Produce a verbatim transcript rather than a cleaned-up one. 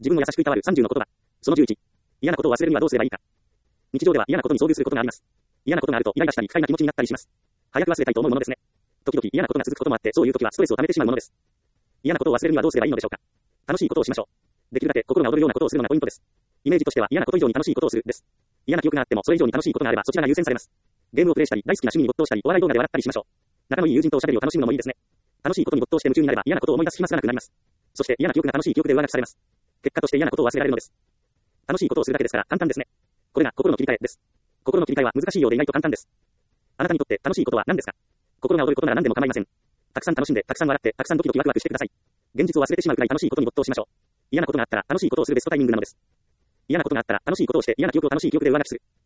自分を優しくいたわるさんじゅうの言葉。そのじゅういち。嫌なことを忘れるにはどうすればいいか。日常では嫌なことに遭遇することがあります。嫌なことがあるとイライラしたり不快な気持ちになったりします。早く忘れたいと思うものですね。時々嫌なことが続くこともあって、そういう時はストレスを溜めてしまうものです。嫌なことを忘れるにはどうすればいいのでしょうか。楽しいことをしましょう。できるだけ心が躍るようなことをするのがポイントです。イメージとしては嫌なこと以上に楽しいことをするです。嫌な記憶があってもそれ以上に楽しいことがあればそちらが優先されます。ゲームをプレイしたり、大好きな趣味に没頭したり、お笑い動画で笑ったりしましょう。仲のいい友人とおしゃべりを楽しむのもいいですね。楽しいことに没頭して夢中になれば嫌なことを思い出す暇すらなくなります。そして嫌な記憶が楽しい記憶で上書きされます。結果として嫌なことを忘れられるのです。楽しいことをするだけですから簡単ですね。これが心の切り替えです。心の切り替えは難しいようで意外と簡単です。あなたにとって楽しいことは何ですか。心が躍ることなら何でも構いません。たくさん楽しんで、たくさん笑って、たくさんドキドキワクワクしてください。現実を忘れてしまうくらい楽しいことに没頭しましょう。嫌なことがあったら楽しいことをするベストタイミングなのです。嫌なことがあったら楽しいことをして嫌な記憶を楽しい記憶で上書きする。